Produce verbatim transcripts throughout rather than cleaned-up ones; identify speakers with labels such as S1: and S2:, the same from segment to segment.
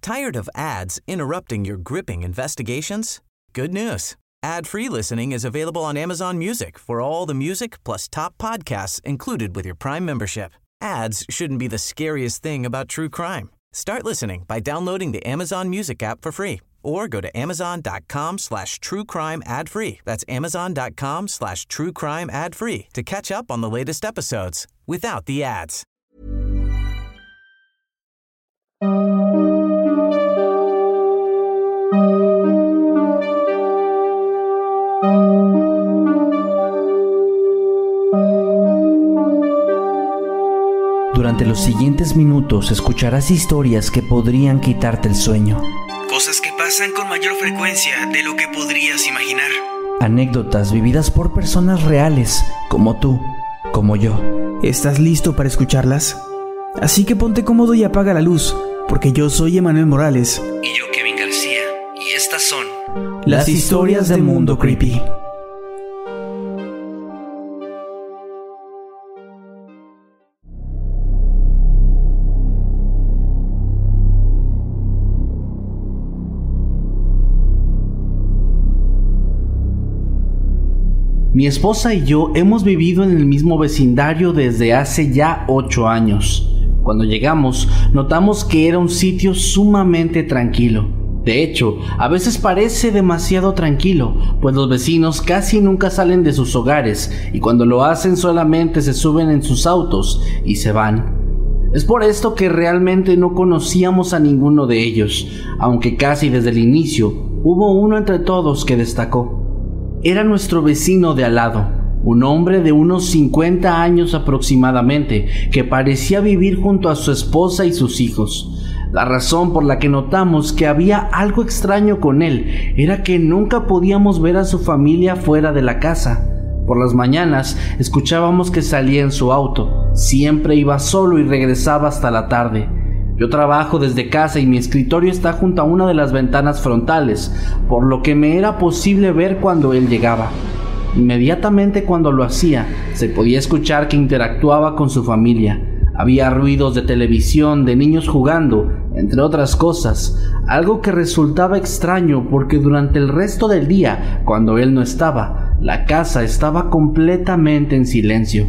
S1: Tired of ads interrupting your gripping investigations? Good news. Ad-free listening is available on Amazon Music for all the music plus top podcasts included with your Prime membership. Ads shouldn't be the scariest thing about true crime. Start listening by downloading the Amazon Music app for free or go to amazon.com slash true crime ad free. That's amazon.com slash true crime ad free to catch up on the latest episodes without the ads.
S2: Durante los siguientes minutos escucharás historias que podrían quitarte el sueño.
S3: Cosas que pasan con mayor frecuencia de lo que podrías imaginar.
S2: Anécdotas vividas por personas reales, como tú, como yo.
S4: ¿Estás listo para escucharlas? Así que ponte cómodo y apaga la luz, porque yo soy Emanuel Morales.
S3: Y yo, Kevin García. Y estas son...
S4: Las historias de Mundo Creepy.
S2: Mi esposa y yo hemos vivido en el mismo vecindario desde hace ya ocho años. Cuando llegamos, notamos que era un sitio sumamente tranquilo. De hecho, a veces parece demasiado tranquilo, pues los vecinos casi nunca salen de sus hogares y cuando lo hacen solamente se suben en sus autos y se van. Es por esto que realmente no conocíamos a ninguno de ellos, aunque casi desde el inicio hubo uno entre todos que destacó. Era nuestro vecino de al lado, un hombre de unos cincuenta años aproximadamente, que parecía vivir junto a su esposa y sus hijos. La razón por la que notamos que había algo extraño con él era que nunca podíamos ver a su familia fuera de la casa. Por las mañanas escuchábamos que salía en su auto, siempre iba solo y regresaba hasta la tarde. Yo trabajo desde casa y mi escritorio está junto a una de las ventanas frontales, por lo que me era posible ver cuando él llegaba. Inmediatamente cuando lo hacía, se podía escuchar que interactuaba con su familia. Había ruidos de televisión, de niños jugando, entre otras cosas, algo que resultaba extraño porque durante el resto del día, cuando él no estaba, la casa estaba completamente en silencio.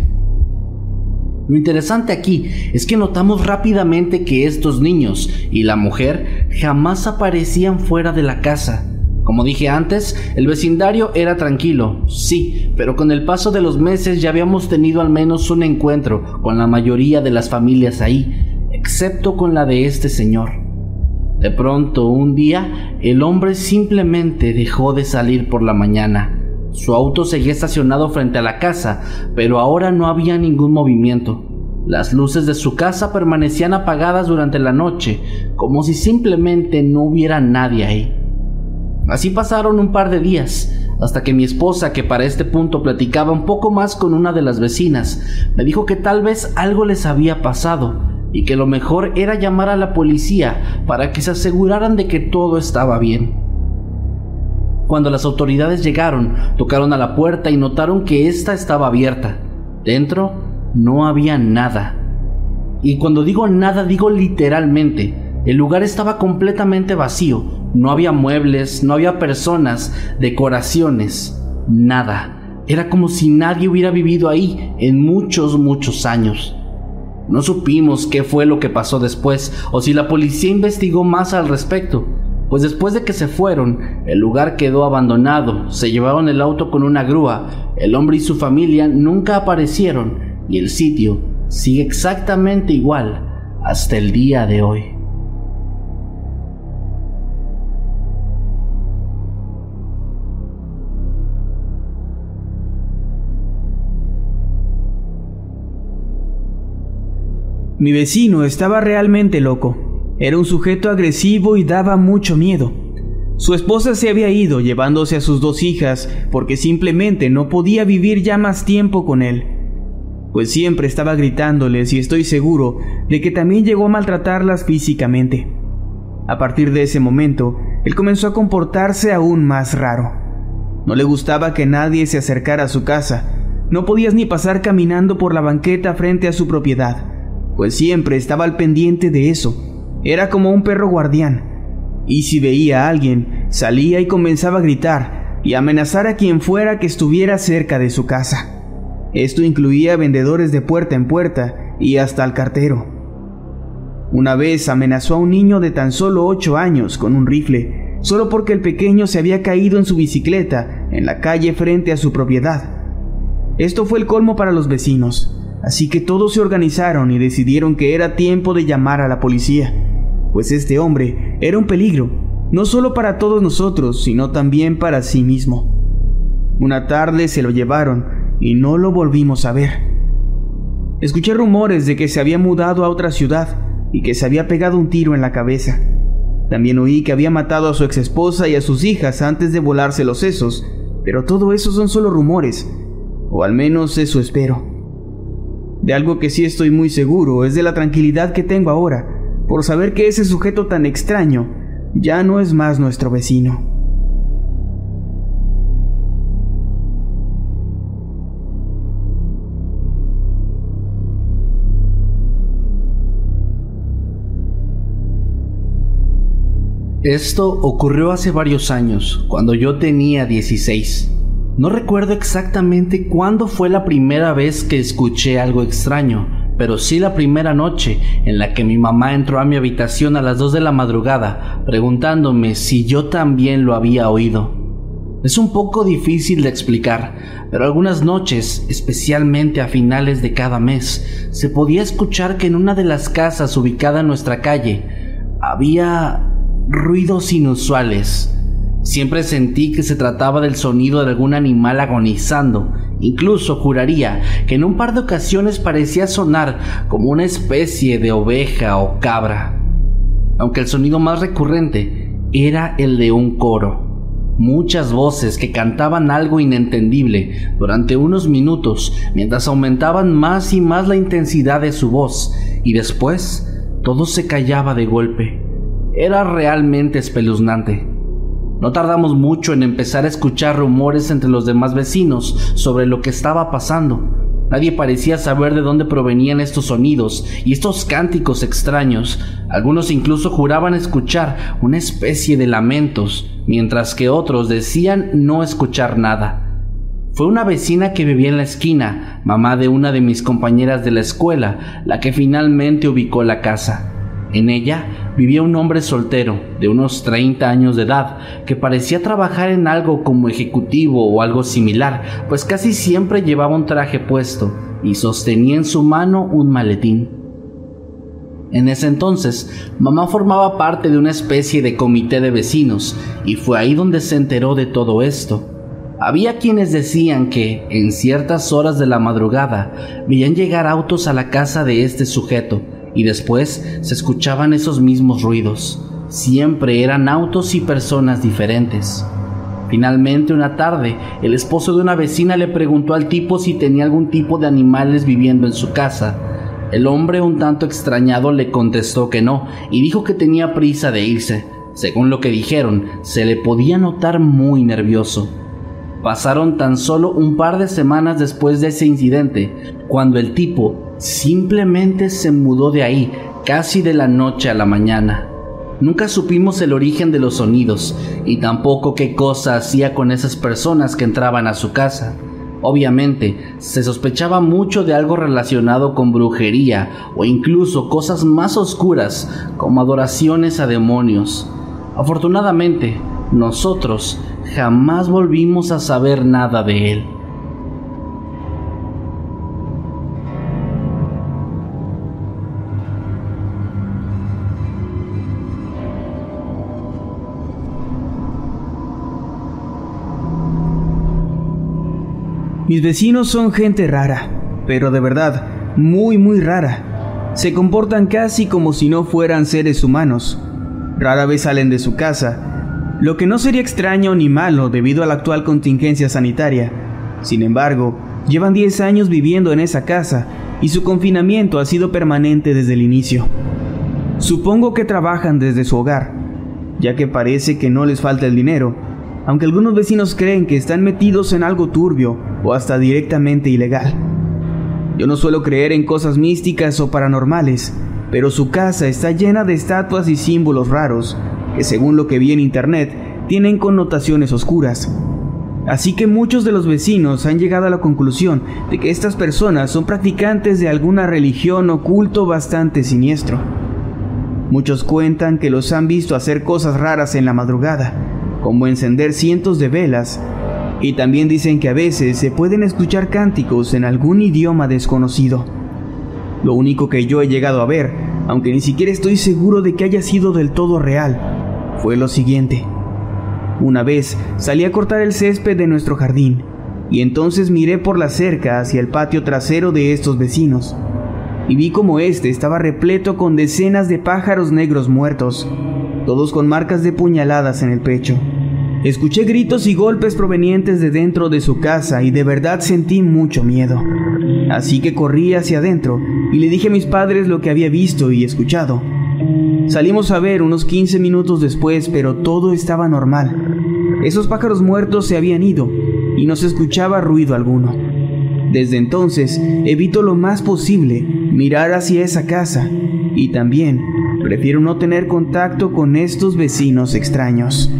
S2: Lo interesante aquí es que notamos rápidamente que estos niños y la mujer jamás aparecían fuera de la casa. Como dije antes, el vecindario era tranquilo, sí, pero con el paso de los meses ya habíamos tenido al menos un encuentro con la mayoría de las familias ahí, excepto con la de este señor. De pronto, un día, el hombre simplemente dejó de salir por la mañana. Su auto seguía estacionado frente a la casa, pero ahora no había ningún movimiento. Las luces de su casa permanecían apagadas durante la noche, como si simplemente no hubiera nadie ahí. Así pasaron un par de días, hasta que mi esposa, que para este punto platicaba un poco más con una de las vecinas, me dijo que tal vez algo les había pasado y que lo mejor era llamar a la policía para que se aseguraran de que todo estaba bien. Cuando las autoridades llegaron, tocaron a la puerta y notaron que ésta estaba abierta. Dentro no había nada. Y cuando digo nada, digo literalmente. El lugar estaba completamente vacío. No había muebles, no había personas, decoraciones, nada. Era como si nadie hubiera vivido ahí en muchos, muchos años. No supimos qué fue lo que pasó después o si la policía investigó más al respecto. Pues después de que se fueron, el lugar quedó abandonado, se llevaron el auto con una grúa, el hombre y su familia nunca aparecieron y el sitio sigue exactamente igual hasta el día de hoy.
S4: Mi vecino estaba realmente loco. Era un sujeto agresivo y daba mucho miedo. Su esposa se había ido llevándose a sus dos hijas porque simplemente no podía vivir ya más tiempo con él. Pues siempre estaba gritándoles y estoy seguro de que también llegó a maltratarlas físicamente. A partir de ese momento, él comenzó a comportarse aún más raro. No le gustaba que nadie se acercara a su casa. No podías ni pasar caminando por la banqueta frente a su propiedad, pues siempre estaba al pendiente de eso. Era como un perro guardián. y si veía a alguien, salía y comenzaba a gritar y amenazar a quien fuera que estuviera cerca de su casa. Esto incluía vendedores de puerta en puerta y hasta al cartero. Una vez amenazó a un niño de tan solo ocho años con un rifle, solo porque el pequeño se había caído en su bicicleta en la calle frente a su propiedad. Esto fue el colmo para los vecinos, así que todos se organizaron y decidieron que era tiempo de llamar a la policía, pues este hombre era un peligro, no solo para todos nosotros, sino también para sí mismo. Una tarde se lo llevaron y no lo volvimos a ver. Escuché rumores de que se había mudado a otra ciudad y que se había pegado un tiro en la cabeza. También oí que había matado a su exesposa y a sus hijas antes de volarse los sesos, pero todo eso son solo rumores, o al menos eso espero. De algo que sí estoy muy seguro es de la tranquilidad que tengo ahora, por saber que ese sujeto tan extraño ya no es más nuestro vecino.
S2: Esto ocurrió hace varios años, cuando yo tenía dieciséis. No recuerdo exactamente cuándo fue la primera vez que escuché algo extraño, pero sí la primera noche en la que mi mamá entró a mi habitación a las dos de la madrugada, preguntándome si yo también lo había oído. Es un poco difícil de explicar, pero algunas noches, especialmente a finales de cada mes, se podía escuchar que en una de las casas ubicada en nuestra calle había ruidos inusuales. Siempre sentí que se trataba del sonido de algún animal agonizando. Incluso juraría que en un par de ocasiones parecía sonar como una especie de oveja o cabra, aunque el sonido más recurrente era el de un coro. Muchas voces que cantaban algo inentendible durante unos minutos, mientras aumentaban más y más la intensidad de su voz, y después todo se callaba de golpe. Era realmente espeluznante. No tardamos mucho en empezar a escuchar rumores entre los demás vecinos sobre lo que estaba pasando. Nadie parecía saber de dónde provenían estos sonidos y estos cánticos extraños. Algunos incluso juraban escuchar una especie de lamentos, mientras que otros decían no escuchar nada. Fue una vecina que vivía en la esquina, mamá de una de mis compañeras de la escuela, la que finalmente ubicó la casa. En ella vivía un hombre soltero, de unos treinta años de edad, que parecía trabajar en algo como ejecutivo o algo similar, pues casi siempre llevaba un traje puesto y sostenía en su mano un maletín. En ese entonces, mamá formaba parte de una especie de comité de vecinos, y fue ahí donde se enteró de todo esto. Había quienes decían que, en ciertas horas de la madrugada, veían llegar autos a la casa de este sujeto, y después se escuchaban esos mismos ruidos. Siempre eran autos y personas diferentes. Finalmente, una tarde, el esposo de una vecina le preguntó al tipo si tenía algún tipo de animales viviendo en su casa. El hombre, un tanto extrañado, le contestó que no, y dijo que tenía prisa de irse. Según lo que dijeron, se le podía notar muy nervioso. Pasaron tan solo un par de semanas después de ese incidente, cuando el tipo simplemente se mudó de ahí, casi de la noche a la mañana. Nunca supimos el origen de los sonidos, y tampoco qué cosa hacía con esas personas que entraban a su casa. Obviamente, se sospechaba mucho de algo relacionado con brujería, o incluso cosas más oscuras, como adoraciones a demonios. Afortunadamente, nosotros jamás volvimos a saber nada de él.
S4: Mis vecinos son gente rara, pero de verdad, muy muy rara. Se comportan casi como si no fueran seres humanos. Rara vez salen de su casa, lo que no sería extraño ni malo debido a la actual contingencia sanitaria. Sin embargo, llevan diez años viviendo en esa casa y su confinamiento ha sido permanente desde el inicio. Supongo que trabajan desde su hogar, ya que parece que no les falta el dinero, aunque algunos vecinos creen que están metidos en algo turbio o hasta directamente ilegal. Yo no suelo creer en cosas místicas o paranormales, pero su casa está llena de estatuas y símbolos raros, que según lo que vi en internet, tienen connotaciones oscuras. Así que muchos de los vecinos han llegado a la conclusión de que estas personas son practicantes de alguna religión o culto bastante siniestro. Muchos cuentan que los han visto hacer cosas raras en la madrugada, como encender cientos de velas, y también dicen que a veces se pueden escuchar cánticos en algún idioma desconocido. Lo único que yo he llegado a ver, aunque ni siquiera estoy seguro de que haya sido del todo real, fue lo siguiente. Una vez salí a cortar el césped de nuestro jardín, y entonces miré por la cerca hacia el patio trasero de estos vecinos, y vi como este estaba repleto con decenas de pájaros negros muertos, todos con marcas de puñaladas en el pecho. Escuché gritos y golpes provenientes de dentro de su casa y de verdad sentí mucho miedo. Así que corrí hacia adentro y le dije a mis padres lo que había visto y escuchado. Salimos a ver unos quince minutos después, pero todo estaba normal. Esos pájaros muertos se habían ido y no se escuchaba ruido alguno. Desde entonces evito lo más posible mirar hacia esa casa y también prefiero no tener contacto con estos vecinos extraños.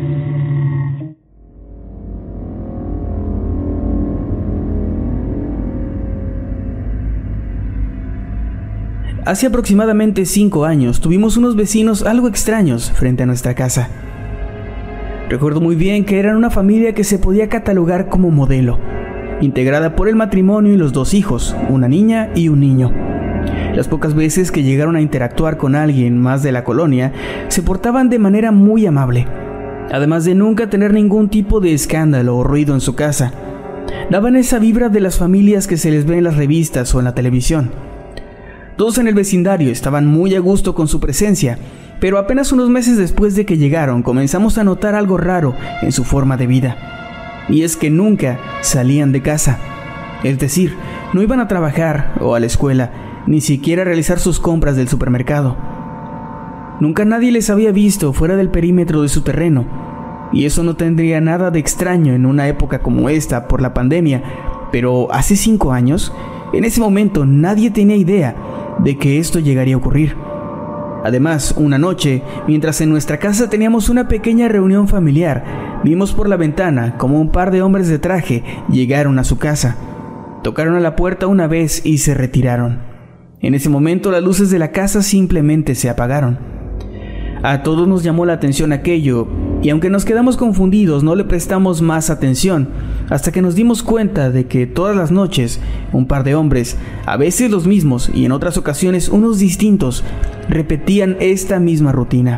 S4: Hace aproximadamente cinco años tuvimos unos vecinos algo extraños frente a nuestra casa. Recuerdo muy bien que eran una familia que se podía catalogar como modelo, integrada por el matrimonio y los dos hijos, una niña y un niño. Las pocas veces que llegaron a interactuar con alguien más de la colonia, se portaban de manera muy amable, además de nunca tener ningún tipo de escándalo o ruido en su casa. Daban esa vibra de las familias que se les ve en las revistas o en la televisión. Todos en el vecindario estaban muy a gusto con su presencia, pero apenas unos meses después de que llegaron comenzamos a notar algo raro en su forma de vida. Y es que nunca salían de casa. Es decir, no iban a trabajar o a la escuela, ni siquiera a realizar sus compras del supermercado. Nunca nadie les había visto fuera del perímetro de su terreno, y eso no tendría nada de extraño en una época como esta por la pandemia, pero hace cinco años, en ese momento nadie tenía idea de que esto llegaría a ocurrir. Además, una noche, mientras en nuestra casa teníamos una pequeña reunión familiar, vimos por la ventana como un par de hombres de traje llegaron a su casa. Tocaron a la puerta una vez y se retiraron. En ese momento las luces de la casa simplemente se apagaron. A todos nos llamó la atención aquello, y aunque nos quedamos confundidos no le prestamos más atención, hasta que nos dimos cuenta de que todas las noches un par de hombres, a veces los mismos y en otras ocasiones unos distintos, repetían esta misma rutina.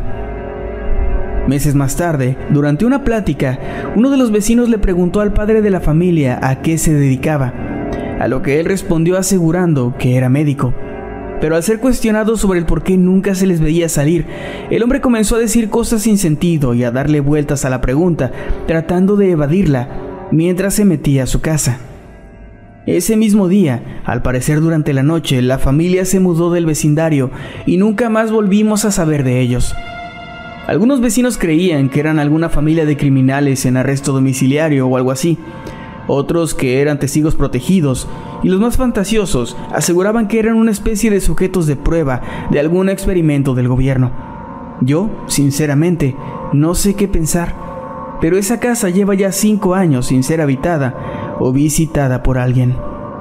S4: Meses más tarde, durante una plática, uno de los vecinos le preguntó al padre de la familia a qué se dedicaba, a lo que él respondió asegurando que era médico. Pero al ser cuestionado sobre el por qué nunca se les veía salir, el hombre comenzó a decir cosas sin sentido y a darle vueltas a la pregunta, tratando de evadirla, mientras se metía a su casa. Ese mismo día, al parecer durante la noche, la familia se mudó del vecindario y nunca más volvimos a saber de ellos. Algunos vecinos creían que eran alguna familia de criminales en arresto domiciliario o algo así, otros que eran testigos protegidos, y los más fantasiosos aseguraban que eran una especie de sujetos de prueba de algún experimento del gobierno. Yo, sinceramente, no sé qué pensar, pero esa casa lleva ya cinco años sin ser habitada o visitada por alguien.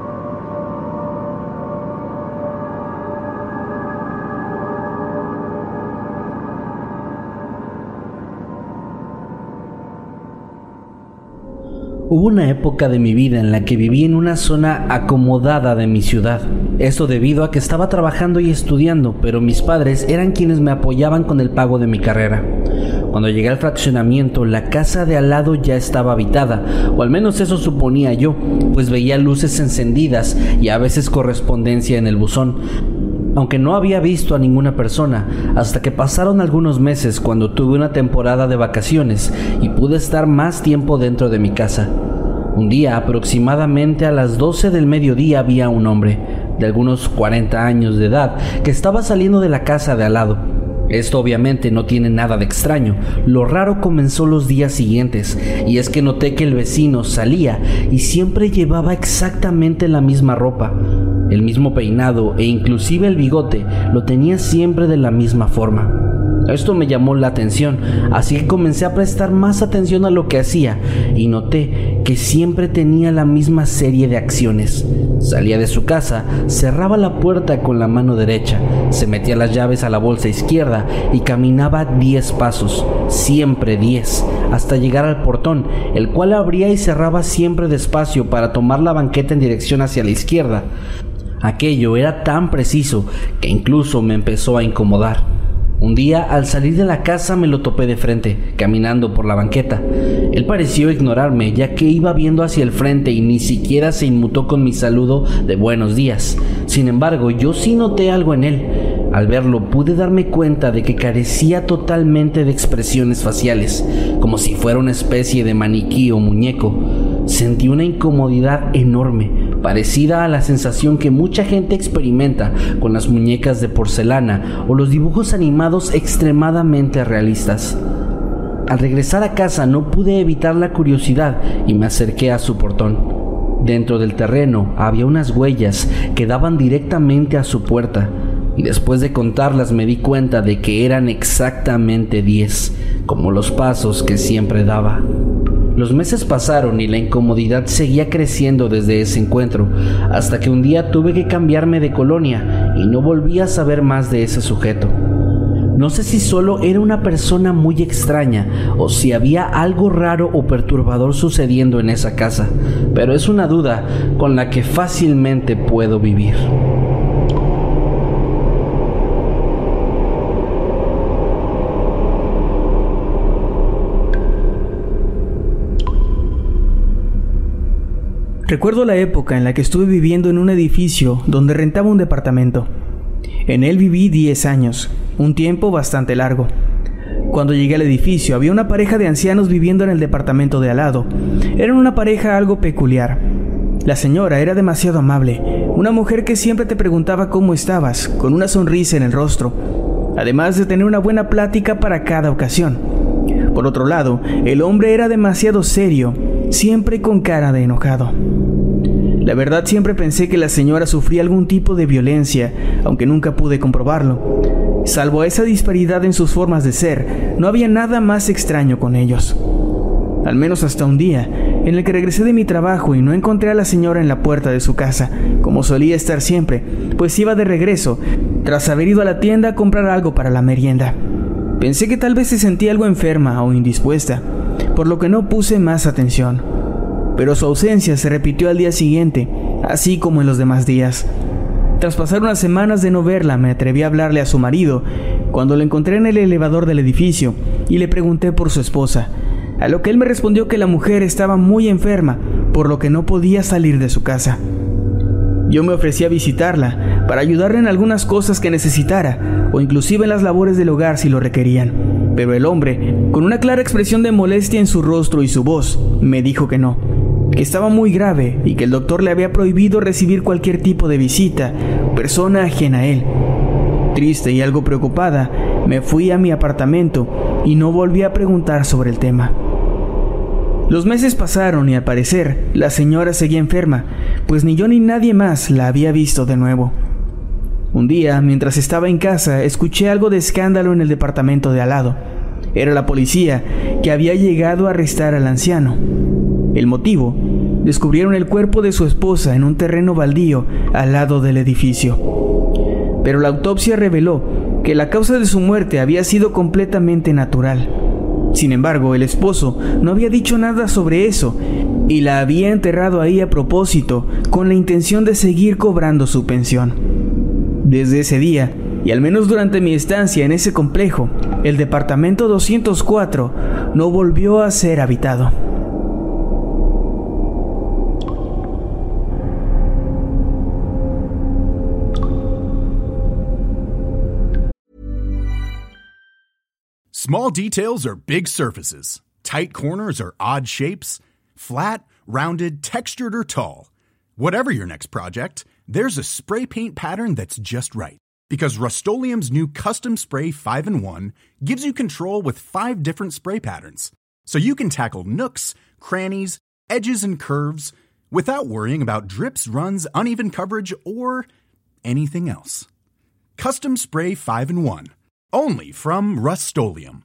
S2: Hubo una época de mi vida en la que viví en una zona acomodada de mi ciudad. Esto debido a que estaba trabajando y estudiando, pero mis padres eran quienes me apoyaban con el pago de mi carrera. Cuando llegué al fraccionamiento, la casa de al lado ya estaba habitada, o al menos eso suponía yo, pues veía luces encendidas y a veces correspondencia en el buzón, aunque no había visto a ninguna persona, hasta que pasaron algunos meses cuando tuve una temporada de vacaciones y pude estar más tiempo dentro de mi casa. Un día, aproximadamente a las doce del mediodía, había un hombre, de algunos cuarenta años de edad, que estaba saliendo de la casa de al lado. Esto obviamente no tiene nada de extraño. Lo raro comenzó los días siguientes, y es que noté que el vecino salía y siempre llevaba exactamente la misma ropa. El mismo peinado e inclusive el bigote lo tenía siempre de la misma forma. Esto me llamó la atención, así que comencé a prestar más atención a lo que hacía y noté que siempre tenía la misma serie de acciones. Salía de su casa, cerraba la puerta con la mano derecha, se metía las llaves a la bolsa izquierda y caminaba diez pasos, siempre diez, hasta llegar al portón, el cual abría y cerraba siempre despacio para tomar la banqueta en dirección hacia la izquierda. Aquello era tan preciso que incluso me empezó a incomodar. Un día, al salir de la casa, me lo topé de frente, caminando por la banqueta. Él pareció ignorarme, ya que iba viendo hacia el frente y ni siquiera se inmutó con mi saludo de buenos días. Sin embargo, yo sí noté algo en él. Al verlo, pude darme cuenta de que carecía totalmente de expresiones faciales, como si fuera una especie de maniquí o muñeco. Sentí una incomodidad enorme, parecida a la sensación que mucha gente experimenta con las muñecas de porcelana o los dibujos animados extremadamente realistas. Al regresar a casa no pude evitar la curiosidad y me acerqué a su portón. Dentro del terreno había unas huellas que daban directamente a su puerta, y después de contarlas me di cuenta de que eran exactamente diez, como los pasos que siempre daba. Los meses pasaron y la incomodidad seguía creciendo desde ese encuentro, hasta que un día tuve que cambiarme de colonia y no volví a saber más de ese sujeto. No sé si solo era una persona muy extraña o si había algo raro o perturbador sucediendo en esa casa, pero es una duda con la que fácilmente puedo vivir.
S4: Recuerdo la época en la que estuve viviendo en un edificio donde rentaba un departamento. En él viví diez años, un tiempo bastante largo. Cuando llegué al edificio había una pareja de ancianos viviendo en el departamento de al lado. Eran una pareja algo peculiar. La señora era demasiado amable, una mujer que siempre te preguntaba cómo estabas, con una sonrisa en el rostro, además de tener una buena plática para cada ocasión. Por otro lado, el hombre era demasiado serio, siempre con cara de enojado. La verdad, siempre pensé que la señora sufría algún tipo de violencia, aunque nunca pude comprobarlo. Salvo esa disparidad en sus formas de ser, no había nada más extraño con ellos. Al menos hasta un día, en el que regresé de mi trabajo y no encontré a la señora en la puerta de su casa, como solía estar siempre, pues iba de regreso, tras haber ido a la tienda a comprar algo para la merienda. Pensé que tal vez se sentía algo enferma o indispuesta, por lo que no puse más atención. Pero su ausencia se repitió al día siguiente, así como en los demás días. Tras pasar unas semanas de no verla, me atreví a hablarle a su marido, cuando lo encontré en el elevador del edificio, y le pregunté por su esposa, a lo que él me respondió que la mujer estaba muy enferma, por lo que no podía salir de su casa. Yo me ofrecí a visitarla, para ayudarle en algunas cosas que necesitara, o inclusive en las labores del hogar si lo requerían. Pero el hombre, con una clara expresión de molestia en su rostro y su voz, me dijo que no, que estaba muy grave y que el doctor le había prohibido recibir cualquier tipo de visita o persona ajena a él. Triste y algo preocupada, me fui a mi apartamento y no volví a preguntar sobre el tema. Los meses pasaron y al parecer la señora seguía enferma, pues ni yo ni nadie más la había visto de nuevo. Un día, mientras estaba en casa, escuché algo de escándalo en el departamento de al lado. Era la policía, que había llegado a arrestar al anciano. El motivo: descubrieron el cuerpo de su esposa en un terreno baldío al lado del edificio. Pero la autopsia reveló que la causa de su muerte había sido completamente natural. Sin embargo, el esposo no había dicho nada sobre eso y la había enterrado ahí a propósito, con la intención de seguir cobrando su pensión. Desde ese día, y al menos durante mi estancia en ese complejo, el departamento doscientos cuatro no volvió a ser habitado.
S5: Small details are big surfaces. Tight corners are odd shapes. Flat, rounded, textured, or tall. Whatever your next project, there's a spray paint pattern that's just right. Because Rust-Oleum's new Custom Spray five in one gives you control with five different spray patterns. So you can tackle nooks, crannies, edges, and curves without worrying about drips, runs, uneven coverage, or anything else. Custom Spray five in one. Only from Rust-Oleum.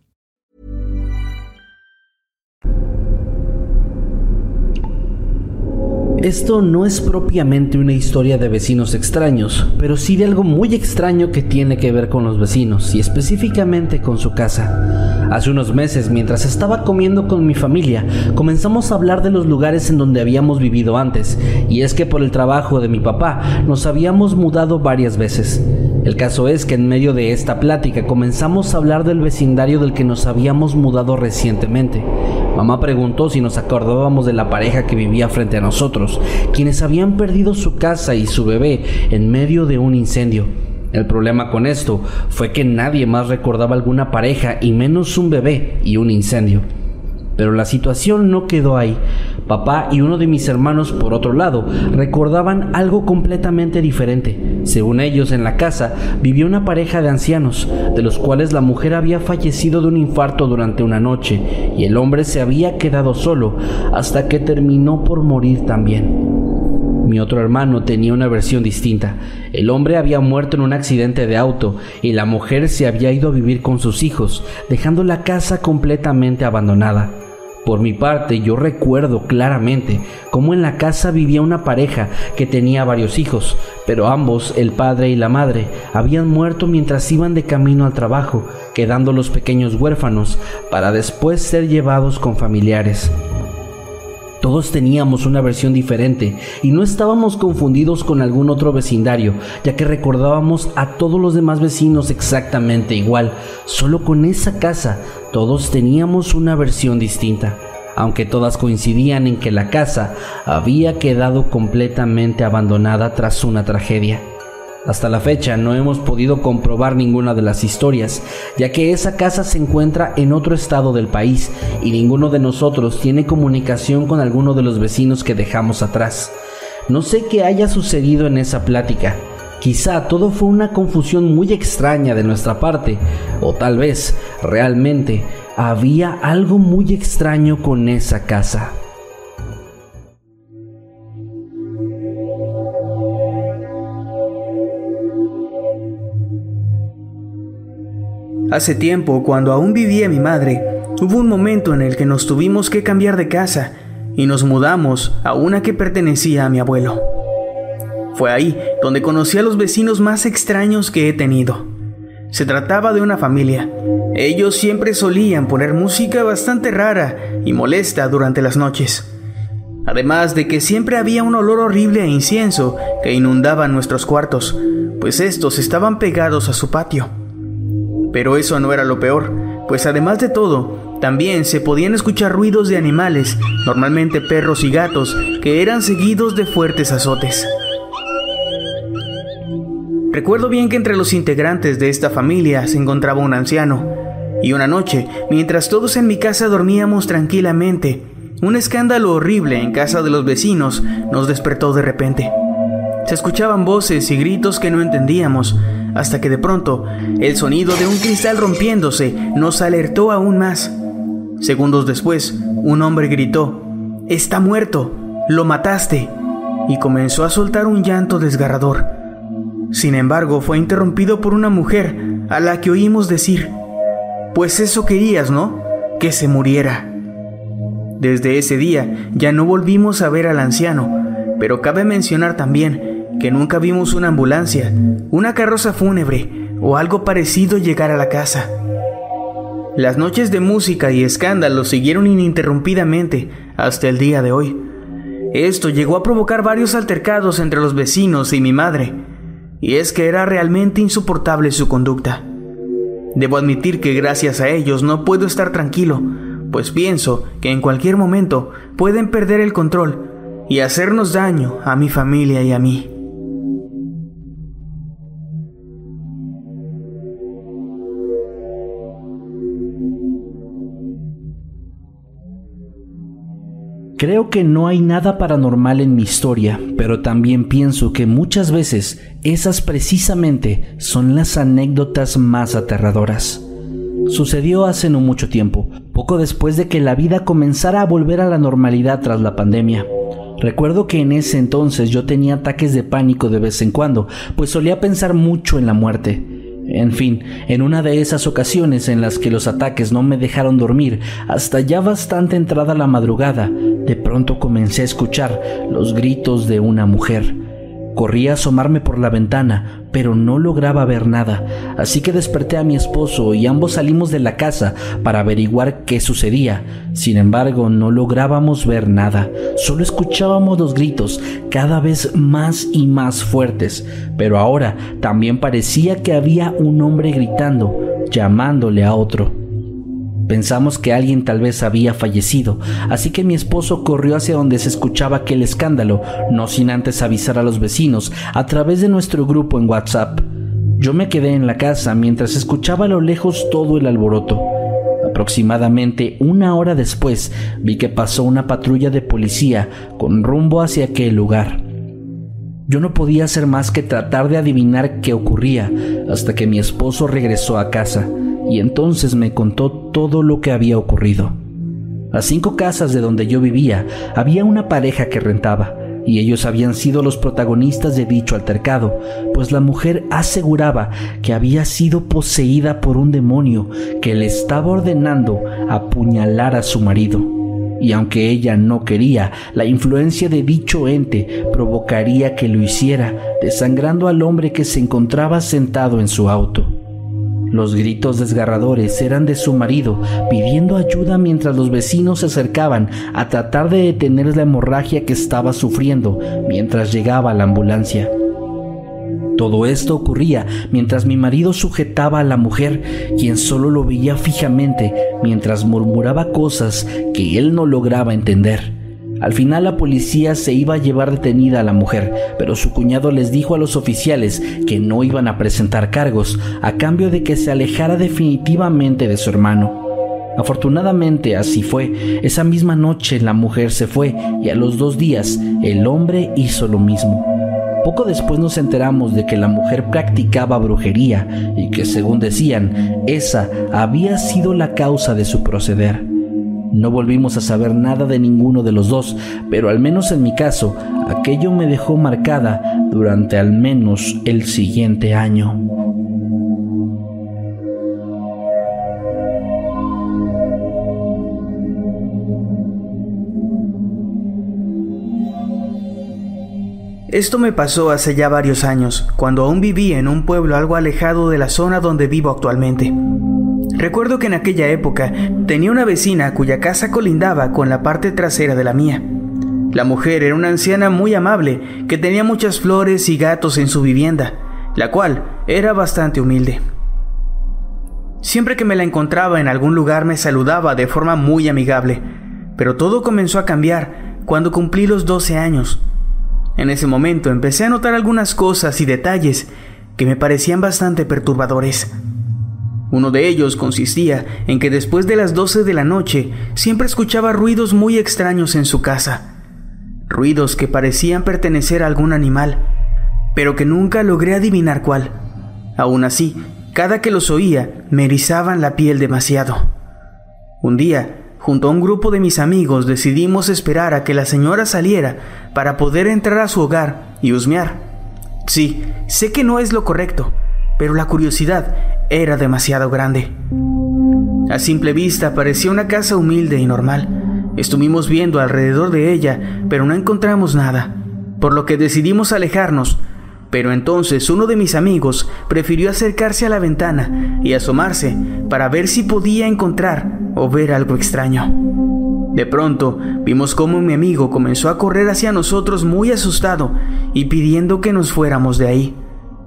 S2: Esto no es propiamente una historia de vecinos extraños, pero sí de algo muy extraño que tiene que ver con los vecinos y específicamente con su casa. Hace unos meses, mientras estaba comiendo con mi familia, comenzamos a hablar de los lugares en donde habíamos vivido antes, y es que por el trabajo de mi papá nos habíamos mudado varias veces. El caso es que en medio de esta plática comenzamos a hablar del vecindario del que nos habíamos mudado recientemente. Mamá preguntó si nos acordábamos de la pareja que vivía frente a nosotros, quienes habían perdido su casa y su bebé en medio de un incendio. El problema con esto fue que nadie más recordaba alguna pareja y menos un bebé y un incendio. Pero la situación no quedó ahí. Papá y uno de mis hermanos, por otro lado, recordaban algo completamente diferente. Según ellos, en la casa vivía una pareja de ancianos, de los cuales la mujer había fallecido de un infarto durante una noche y el hombre se había quedado solo hasta que terminó por morir también. Mi otro hermano tenía una versión distinta. El hombre había muerto en un accidente de auto y la mujer se había ido a vivir con sus hijos, dejando la casa completamente abandonada. Por mi parte, yo recuerdo claramente cómo en la casa vivía una pareja que tenía varios hijos, pero ambos, el padre y la madre, habían muerto mientras iban de camino al trabajo, quedando los pequeños huérfanos para después ser llevados con familiares. Todos teníamos una versión diferente y no estábamos confundidos con algún otro vecindario, ya que recordábamos a todos los demás vecinos exactamente igual. Solo con esa casa todos teníamos una versión distinta, aunque todas coincidían en que la casa había quedado completamente abandonada tras una tragedia. Hasta la fecha no hemos podido comprobar ninguna de las historias, ya que esa casa se encuentra en otro estado del país y ninguno de nosotros tiene comunicación con alguno de los vecinos que dejamos atrás. No sé qué haya sucedido en esa plática. Quizá todo fue una confusión muy extraña de nuestra parte, o tal vez realmente había algo muy extraño con esa casa.
S4: Hace tiempo, cuando aún vivía mi madre, hubo un momento en el que nos tuvimos que cambiar de casa y nos mudamos a una que pertenecía a mi abuelo. Fue ahí donde conocí a los vecinos más extraños que he tenido. Se trataba de una familia. Ellos siempre solían poner música bastante rara y molesta durante las noches. Además de que siempre había un olor horrible a incienso que inundaba nuestros cuartos, pues estos estaban pegados a su patio. Pero eso no era lo peor, pues además de todo, también se podían escuchar ruidos de animales, normalmente perros y gatos, que eran seguidos de fuertes azotes. Recuerdo bien que entre los integrantes de esta familia se encontraba un anciano, y una noche, mientras todos en mi casa dormíamos tranquilamente, un escándalo horrible en casa de los vecinos nos despertó de repente. Se escuchaban voces y gritos que no entendíamos, hasta que de pronto el sonido de un cristal rompiéndose nos alertó aún más. Segundos después, un hombre gritó: «¡Está muerto! ¡Lo mataste!» y comenzó a soltar un llanto desgarrador. Sin embargo, fue interrumpido por una mujer a la que oímos decir: «Pues eso querías, ¿no? Que se muriera». Desde ese día ya no volvimos a ver al anciano, pero cabe mencionar también que nunca vimos una ambulancia, una carroza fúnebre o algo parecido llegar a la casa. Las noches de música y escándalo siguieron ininterrumpidamente hasta el día de hoy. Esto llegó a provocar varios altercados entre los vecinos y mi madre, y es que era realmente insoportable su conducta. Debo admitir que gracias a ellos no puedo estar tranquilo, pues pienso que en cualquier momento pueden perder el control y hacernos daño a mi familia y a mí.
S2: Creo que no hay nada paranormal en mi historia, pero también pienso que muchas veces esas precisamente son las anécdotas más aterradoras. Sucedió hace no mucho tiempo, poco después de que la vida comenzara a volver a la normalidad tras la pandemia. Recuerdo que en ese entonces yo tenía ataques de pánico de vez en cuando, pues solía pensar mucho en la muerte. En fin, en una de esas ocasiones en las que los ataques no me dejaron dormir hasta ya bastante entrada la madrugada, de pronto comencé a escuchar los gritos de una mujer. Corrí a asomarme por la ventana, pero no lograba ver nada, así que desperté a mi esposo y ambos salimos de la casa para averiguar qué sucedía. Sin embargo, no lográbamos ver nada, solo escuchábamos los gritos cada vez más y más fuertes, pero ahora también parecía que había un hombre gritando, llamándole a otro. Pensamos que alguien tal vez había fallecido, así que mi esposo corrió hacia donde se escuchaba aquel escándalo, no sin antes avisar a los vecinos a través de nuestro grupo en WhatsApp. Yo me quedé en la casa mientras escuchaba a lo lejos todo el alboroto. Aproximadamente una hora después vi que pasó una patrulla de policía con rumbo hacia aquel lugar. Yo no podía hacer más que tratar de adivinar qué ocurría hasta que mi esposo regresó a casa. Y entonces me contó todo lo que había ocurrido. A cinco casas de donde yo vivía había una pareja que rentaba, y ellos habían sido los protagonistas de dicho altercado, pues la mujer aseguraba que había sido poseída por un demonio que le estaba ordenando apuñalar a su marido. Y aunque ella no quería, la influencia de dicho ente provocaría que lo hiciera, desangrando al hombre que se encontraba sentado en su auto. Los gritos desgarradores eran de su marido, pidiendo ayuda mientras los vecinos se acercaban a tratar de detener la hemorragia que estaba sufriendo mientras llegaba la ambulancia. Todo esto ocurría mientras mi marido sujetaba a la mujer, quien solo lo veía fijamente mientras murmuraba cosas que él no lograba entender. Al final la policía se iba a llevar detenida a la mujer, pero su cuñado les dijo a los oficiales que no iban a presentar cargos a cambio de que se alejara definitivamente de su hermano. Afortunadamente así fue. Esa misma noche la mujer se fue y a los dos días el hombre hizo lo mismo. Poco después nos enteramos de que la mujer practicaba brujería y que, según decían, esa había sido la causa de su proceder. No volvimos a saber nada de ninguno de los dos, pero al menos en mi caso, aquello me dejó marcada durante al menos el siguiente año.
S4: Esto me pasó hace ya varios años, cuando aún vivía en un pueblo algo alejado de la zona donde vivo actualmente. Recuerdo que en aquella época tenía una vecina cuya casa colindaba con la parte trasera de la mía. La mujer era una anciana muy amable que tenía muchas flores y gatos en su vivienda, la cual era bastante humilde. Siempre que me la encontraba en algún lugar me saludaba de forma muy amigable, pero todo comenzó a cambiar cuando cumplí los doce años. En ese momento empecé a notar algunas cosas y detalles que me parecían bastante perturbadores. Uno de ellos consistía en que después de las doce de la noche siempre escuchaba ruidos muy extraños en su casa. Ruidos que parecían pertenecer a algún animal, pero que nunca logré adivinar cuál. Aún así, cada que los oía me erizaban la piel demasiado. Un día, junto a un grupo de mis amigos, decidimos esperar a que la señora saliera para poder entrar a su hogar y husmear. Sí, sé que no es lo correcto, pero la curiosidad era demasiado grande. A simple vista parecía una casa humilde y normal. Estuvimos viendo alrededor de ella, pero no encontramos nada, por lo que decidimos alejarnos. Pero entonces uno de mis amigos prefirió acercarse a la ventana y asomarse para ver si podía encontrar o ver algo extraño. De pronto vimos cómo mi amigo comenzó a correr hacia nosotros muy asustado y pidiendo que nos fuéramos de ahí.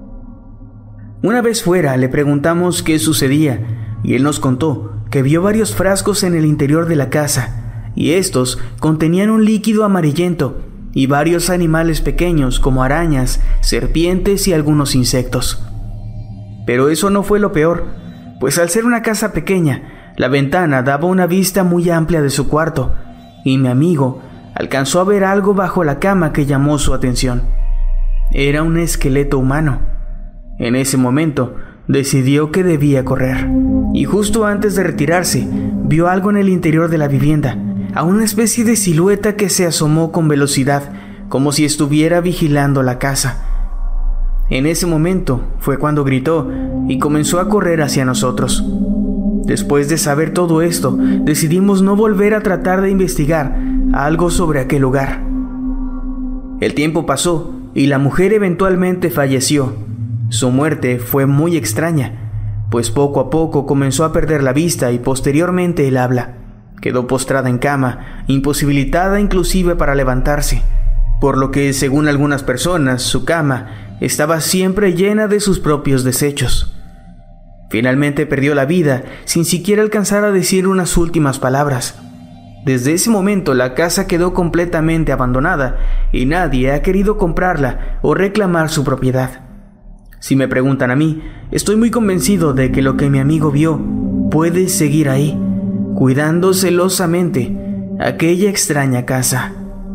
S4: Una vez fuera le preguntamos qué sucedía y él nos contó que vio varios frascos en el interior de la casa y estos contenían un líquido amarillento y varios animales pequeños como arañas, serpientes y algunos insectos. Pero eso no fue lo peor, pues al ser una casa pequeña, la ventana daba una vista muy amplia de su cuarto y mi amigo alcanzó a ver algo bajo la cama que llamó su atención. Era un esqueleto humano. En ese momento decidió que debía correr y justo antes de retirarse vio algo en el interior de la vivienda, a una especie de silueta que se asomó con velocidad como si estuviera vigilando la casa. En ese momento fue cuando gritó y comenzó a correr hacia nosotros. Después de saber todo esto, decidimos no volver a tratar de investigar algo sobre aquel lugar. El tiempo pasó y la mujer eventualmente falleció. Su muerte fue muy extraña, pues poco a poco comenzó a perder la vista y posteriormente el habla. Quedó postrada en cama, imposibilitada inclusive para levantarse, por lo que, según algunas personas, su cama estaba siempre llena de sus propios desechos. Finalmente perdió la vida sin siquiera alcanzar a decir unas últimas palabras. Desde ese momento la casa quedó completamente abandonada y nadie ha querido comprarla o reclamar su propiedad. Si me preguntan a mí, estoy muy convencido de que lo que mi amigo vio puede seguir ahí, cuidando celosamente aquella extraña casa.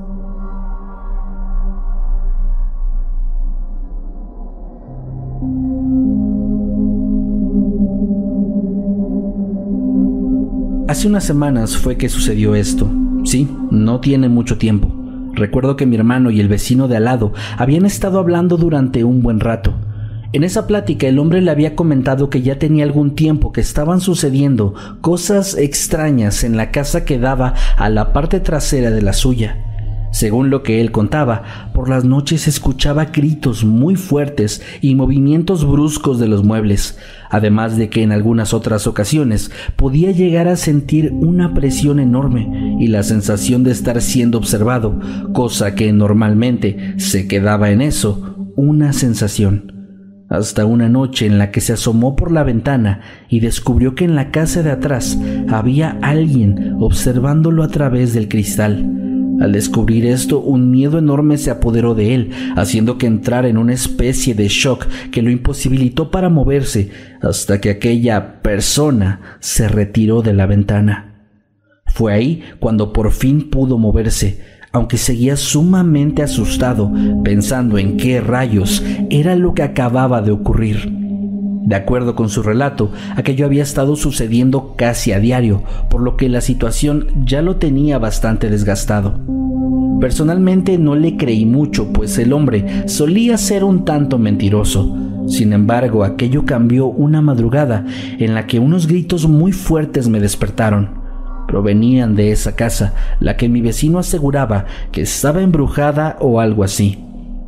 S2: Hace unas semanas fue que sucedió esto. Sí, no tiene mucho tiempo. Recuerdo que mi hermano y el vecino de al lado habían estado hablando durante un buen rato. En esa plática el hombre le había comentado que ya tenía algún tiempo que estaban sucediendo cosas extrañas en la casa que daba a la parte trasera de la suya. Según lo que él contaba, por las noches escuchaba gritos muy fuertes y movimientos bruscos de los muebles, además de que en algunas otras ocasiones podía llegar a sentir una presión enorme y la sensación de estar siendo observado, cosa que normalmente se quedaba en eso, una sensación. Hasta una noche en la que se asomó por la ventana y descubrió que en la casa de atrás había alguien observándolo a través del cristal. Al descubrir esto, un miedo enorme se apoderó de él, haciendo que entrara en una especie de shock que lo imposibilitó para moverse hasta que aquella persona se retiró de la ventana. Fue ahí cuando por fin pudo moverse, aunque seguía sumamente asustado, pensando en qué rayos era lo que acababa de ocurrir. De acuerdo con su relato, aquello había estado sucediendo casi a diario, por lo que la situación ya lo tenía bastante desgastado. Personalmente no le creí mucho, pues el hombre solía ser un tanto mentiroso. Sin embargo, aquello cambió una madrugada en la que unos gritos muy fuertes me despertaron. Provenían de esa casa, la que mi vecino aseguraba que estaba embrujada o algo así.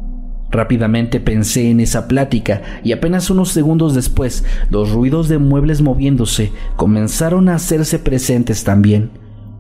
S2: Rápidamente pensé en esa plática y apenas unos segundos después, los ruidos de muebles moviéndose comenzaron a hacerse presentes también.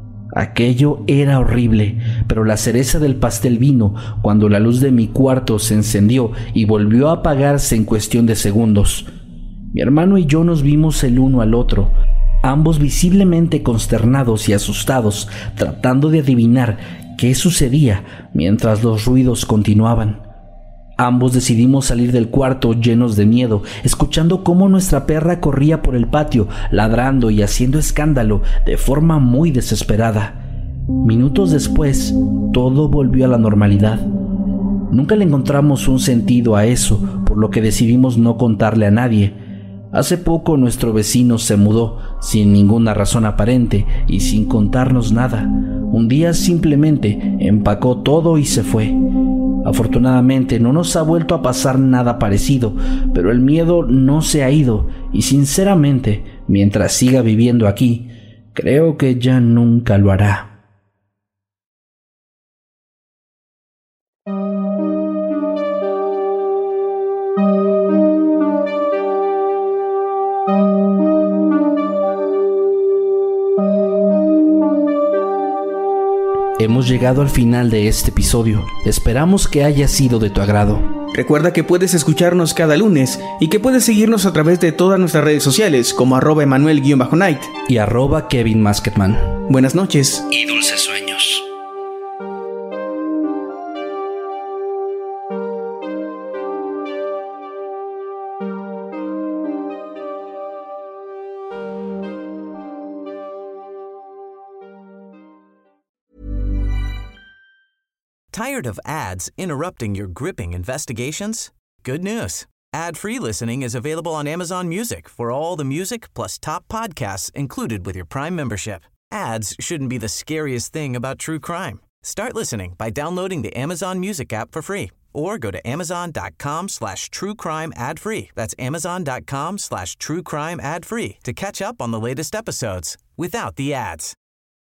S2: Aquello era horrible, pero la cereza del pastel vino cuando la luz de mi cuarto se encendió y volvió a apagarse en cuestión de segundos. Mi hermano y yo nos vimos el uno al otro, ambos visiblemente consternados y asustados, tratando de adivinar qué sucedía mientras los ruidos continuaban. Ambos decidimos salir del cuarto llenos de miedo, escuchando cómo nuestra perra corría por el patio, ladrando y haciendo escándalo de forma muy desesperada. Minutos después, todo volvió a la normalidad. Nunca le encontramos un sentido a eso, por lo que decidimos no contarle a nadie. Hace poco nuestro vecino se mudó, sin ninguna razón aparente y sin contarnos nada. Un día simplemente empacó todo y se fue. Afortunadamente no nos ha vuelto a pasar nada parecido, pero el miedo no se ha ido y sinceramente, mientras siga viviendo aquí, creo que ya nunca lo hará. Hemos llegado al final de este episodio. Esperamos que haya sido de tu agrado.
S4: Recuerda que puedes escucharnos cada lunes y que puedes seguirnos a través de todas nuestras redes sociales como arroba Emanuel-Night
S2: y arroba Kevin Masketman.
S4: Buenas noches
S3: y dulces sueños.
S1: Tired of ads interrupting your gripping investigations? Good news. Ad-free listening is available on Amazon Music for all the music plus top podcasts included with your Prime membership. Ads shouldn't be the scariest thing about true crime. Start listening by downloading the Amazon Music app for free or go to amazon.com slash true crime ad free. That's amazon.com slash true crime ad free to catch up on the latest episodes without the ads.